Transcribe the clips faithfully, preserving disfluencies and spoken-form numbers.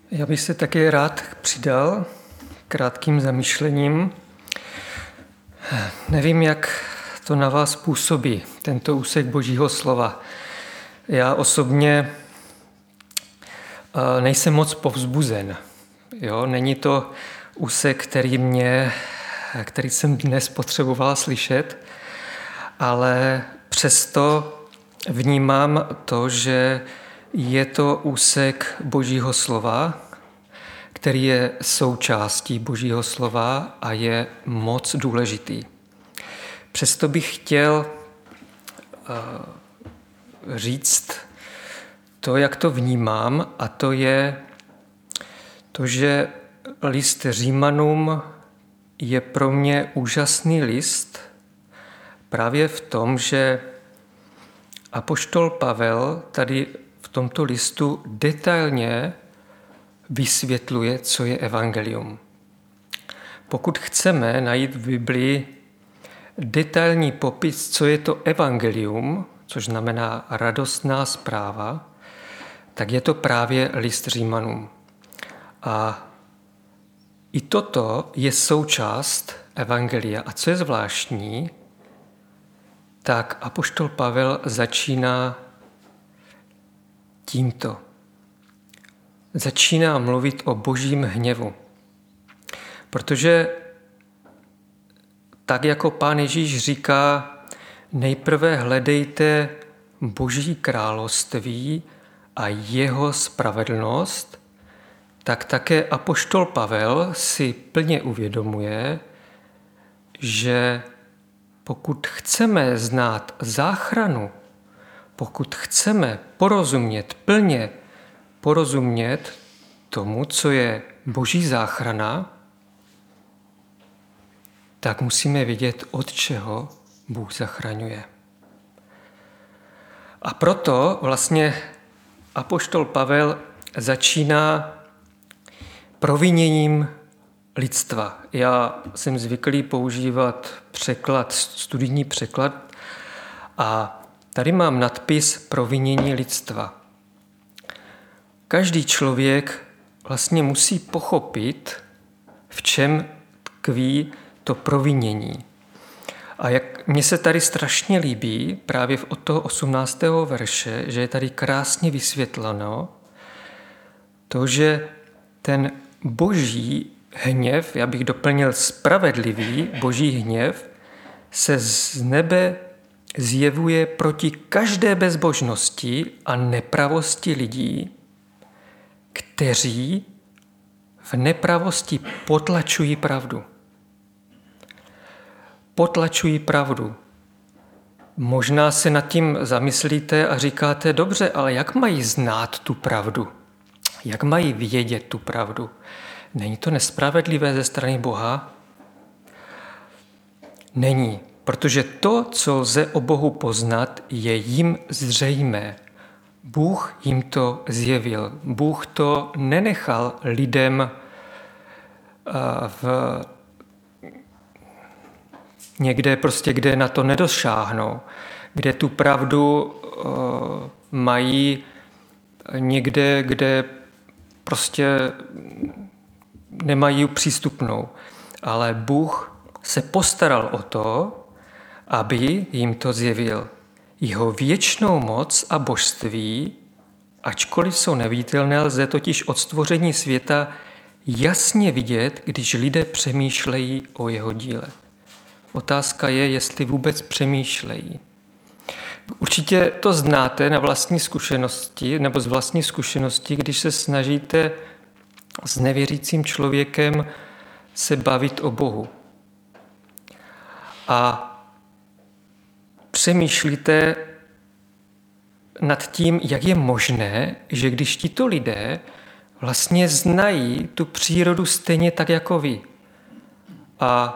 Já bych se také rád přidal krátkým zamyšlením. Nevím, jak to na vás působí, tento úsek Božího slova. Já osobně nejsem moc povzbuzen. Jo? Není to úsek, který, mě, který jsem dnes potřeboval slyšet, ale přesto vnímám to, že je to úsek Božího slova, který je součástí Božího slova a je moc důležitý. Přesto bych chtěl říct to, jak to vnímám, a to je to, že list Římanům je pro mě úžasný list právě v tom, že apoštol Pavel tady v tomto listu detailně vysvětluje, co je evangelium. Pokud chceme najít v Biblii detailní popis, co je to evangelium, což znamená radostná zpráva, tak je to právě list Římanům. A i toto je součást evangelia. A co je zvláštní, tak apoštol Pavel začíná tímto. Začíná mluvit o Božím hněvu. Protože tak jako Pán Ježíš říká, nejprve hledejte Boží království a jeho spravedlnost, tak také apoštol Pavel si plně uvědomuje, že pokud chceme znát záchranu, pokud chceme porozumět, plně porozumět tomu, co je Boží záchrana, tak musíme vědět, od čeho Bůh zachraňuje. A proto vlastně apoštol Pavel začíná proviněním lidstva. Já jsem zvyklý používat překlad, studijní překlad, a tady mám nadpis provinění lidstva. Každý člověk vlastně musí pochopit, v čem tkví to provinění. A jak mně se tady strašně líbí, právě od toho osmnáctého verše, že je tady krásně vysvětleno to, že ten Boží hněv, já bych doplnil spravedlivý Boží hněv, se z nebe zjevuje proti každé bezbožnosti a nepravosti lidí, kteří v nepravosti potlačují pravdu. Potlačují pravdu. Možná se nad tím zamyslíte a říkáte, dobře, ale jak mají znát tu pravdu? Jak mají vědět tu pravdu? Není to nespravedlivé ze strany Boha? Není, protože to, co lze o Bohu poznat, je jim zřejmé. Bůh jim to zjevil. Bůh to nenechal lidem v někde prostě, kde na to nedosáhnou, kde tu pravdu mají někde, kde prostě nemají přístupnou. Ale Bůh se postaral o to, aby jim to zjevil. Jeho věčnou moc a božství, ačkoliv jsou neviditelné, lze totiž od stvoření světa jasně vidět, když lidé přemýšlejí o jeho díle. Otázka je, jestli vůbec přemýšlejí. Určitě to znáte na vlastní zkušenosti, nebo z vlastní zkušenosti, když se snažíte s nevěřícím člověkem se bavit o Bohu. A přemýšlíte nad tím, jak je možné, že když tito lidé vlastně znají tu přírodu stejně tak jako vy. A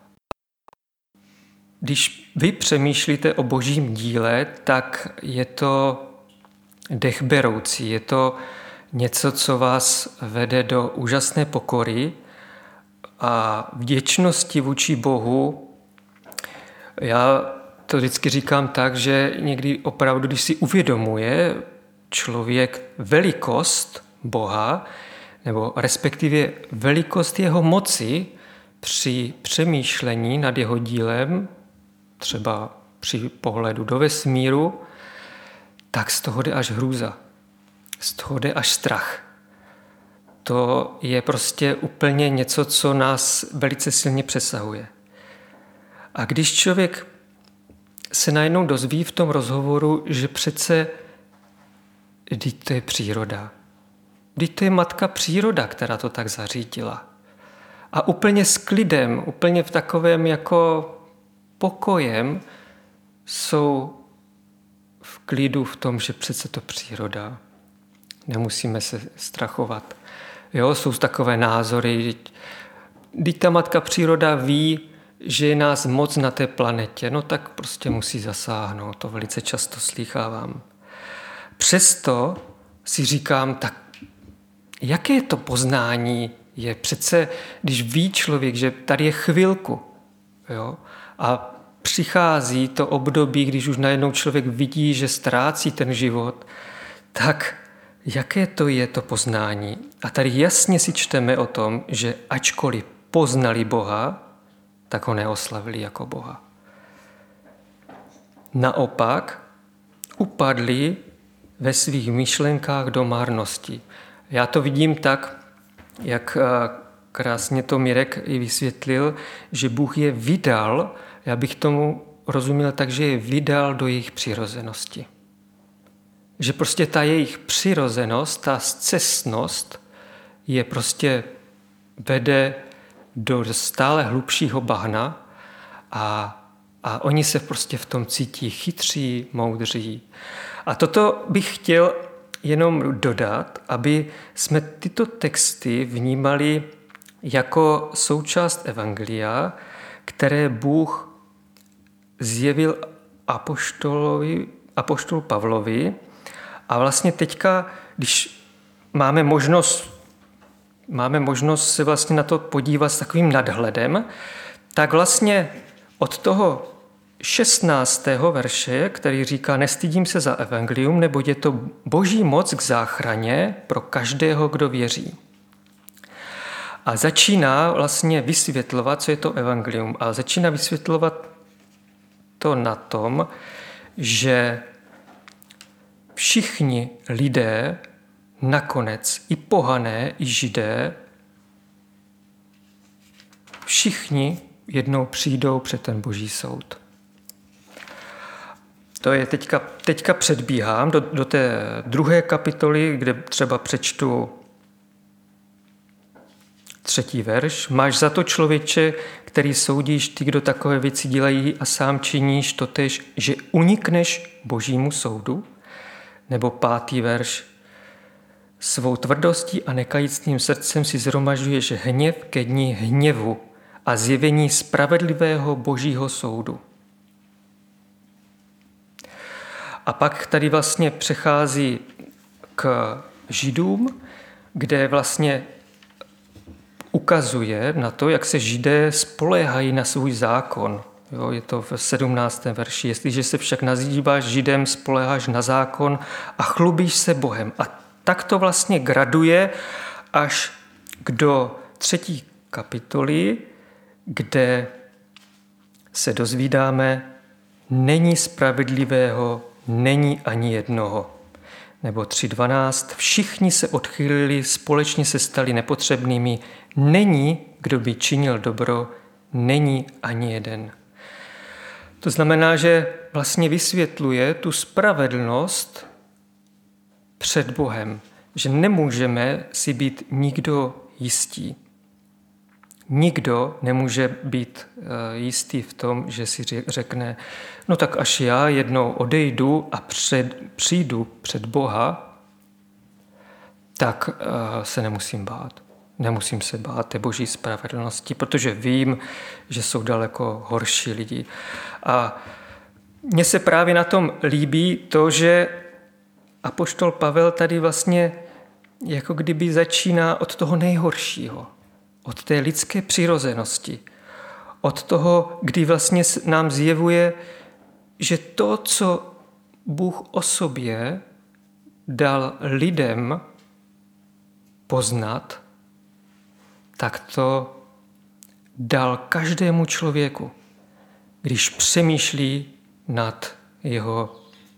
když vy přemýšlíte o Božím díle, tak je to dechberoucí, je to něco, co vás vede do úžasné pokory a vděčnosti vůči Bohu. Já to vždycky říkám tak, že někdy opravdu, když si uvědomuje člověk velikost Boha, nebo respektive velikost jeho moci při přemýšlení nad jeho dílem, třeba při pohledu do vesmíru, tak z toho jde až hrůza. Z toho jde až strach. To je prostě úplně něco, co nás velice silně přesahuje. A když člověk se najednou dozví v tom rozhovoru, že přece vždyť to je příroda. Vždyť to je matka příroda, která to tak zařídila. A úplně s klidem, úplně v takovém jako pokojem jsou v klidu v tom, že přece to příroda. Nemusíme se strachovat. Jo, jsou takové názory, když ta matka příroda ví, že je nás moc na té planetě, no tak prostě musí zasáhnout. To velice často slýchávám. Přesto si říkám, tak jaké to poznání je přece, když ví člověk, že tady je chvilku, jo, a přichází to období, když už najednou člověk vidí, že ztrácí ten život, tak jaké to je to poznání? A tady jasně si čteme o tom, že ačkoliv poznali Boha, tak ho neoslavili jako Boha. Naopak upadli ve svých myšlenkách do márnosti. Já to vidím tak, jak krásně to Mirek i vysvětlil, že Bůh je vydal, já bych tomu rozuměl tak, že je vydal do jejich přirozenosti. Že prostě ta jejich přirozenost, ta scestnost je prostě vede do stále hlubšího bahna a, a oni se prostě v tom cítí chytří, moudří. A toto bych chtěl jenom dodat, aby jsme tyto texty vnímali jako součást evangelia, které Bůh zjevil apoštolovi, apoštolu Pavlovi. A vlastně teďka, když máme možnost, máme možnost se vlastně na to podívat s takovým nadhledem, tak vlastně od toho šestnáctého verše, který říká, nestydím se za evangelium, neboť je to boží moc k záchraně pro každého, kdo věří. A začíná vlastně vysvětlovat, co je to evangelium. A začíná vysvětlovat to na tom, že všichni lidé, nakonec i pohané, i židé, všichni jednou přijdou před ten boží soud. To je teďka, teďka předbíhám do, do té druhé kapitoly, kde třeba přečtu třetí verš. Máš za to, člověče, který soudíš ty, kdo takové věci dělají a sám činíš totéž, že unikneš božímu soudu? Nebo pátý verš. Svou tvrdostí a nekajícným srdcem si zhromažďuješ hněv ke dni hněvu a zjevení spravedlivého božího soudu. A pak tady vlastně přechází k Židům, kde vlastně ukazuje na to, jak se Židé spoléhají na svůj zákon. Jo, je to v sedmnáctém verši. Jestliže se však nazýváš Židem, spoléháš na zákon a chlubíš se Bohem. A tak to vlastně graduje až do třetí kapitoly, kde se dozvídáme, není spravedlivého, není ani jednoho. Nebo tři dvanáct. Všichni se odchýlili, společně se stali nepotřebnými. Není, kdo by činil dobro, není ani jeden. To znamená, že vlastně vysvětluje tu spravedlnost před Bohem, že nemůžeme si být nikdo jistí. Nikdo nemůže být jistý v tom, že si řekne, no tak až já jednou odejdu a před, přijdu před Boha, tak se nemusím bát. Nemusím se bát té boží spravedlnosti, protože vím, že jsou daleko horší lidi. A mně se právě na tom líbí to, že apoštol Pavel tady vlastně jako kdyby začíná od toho nejhoršího, od té lidské přirozenosti, od toho, kdy vlastně nám zjevuje, že to, co Bůh o sobě dal lidem, poznat, tak to dal každému člověku, když přemýšlí nad jeho,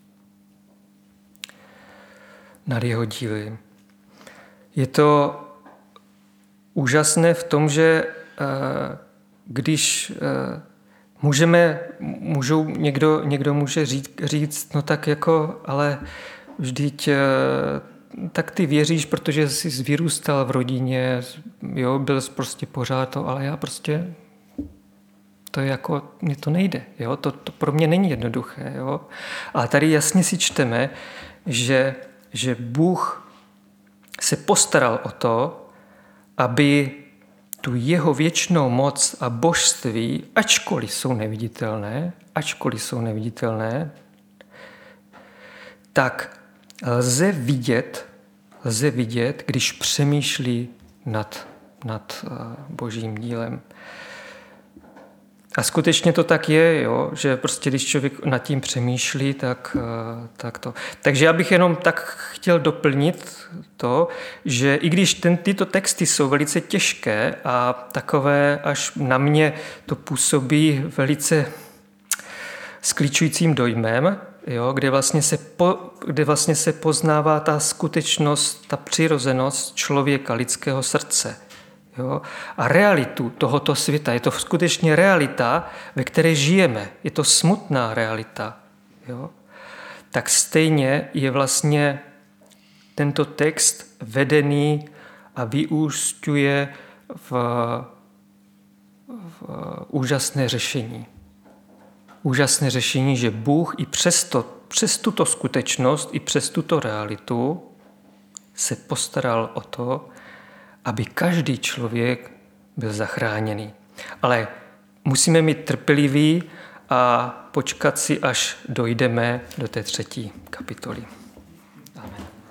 nad jeho díly. Je to úžasné v tom, že když můžeme, můžou, někdo, někdo může říct, říct, no tak jako, ale vždyť tak ty věříš, protože jsi vyrůstal v rodině, jo, byl jsi prostě pořád to, ale já prostě, to je jako, mně to nejde, jo, to, to pro mě není jednoduché, jo. A tady jasně si čteme, že, že Bůh se postaral o to, aby tu jeho věčnou moc a božství, ačkoliv jsou neviditelné, ačkoliv jsou neviditelné, tak lze vidět, lze vidět, když přemýšlí nad, nad božím dílem. A skutečně to tak je, jo, že prostě když člověk nad tím přemýšlí, tak, tak to. Takže já bych jenom tak chtěl doplnit to, že i když ten, tyto texty jsou velice těžké a takové až na mě to působí velice skličujícím dojmem, jo, kde, vlastně se po, kde vlastně se poznává ta skutečnost, ta přirozenost člověka, lidského srdce. Jo? A realitu tohoto světa. Je to skutečně realita, ve které žijeme. Je to smutná realita. Jo? Tak stejně je vlastně tento text vedený a vyúsťuje v, v úžasné řešení. Úžasné řešení, že Bůh i přes, to, přes tuto skutečnost, i přes tuto realitu se postaral o to, aby každý člověk byl zachráněný. Ale musíme mít trpělivý a počkat si, až dojdeme do té třetí kapitoly. Amen.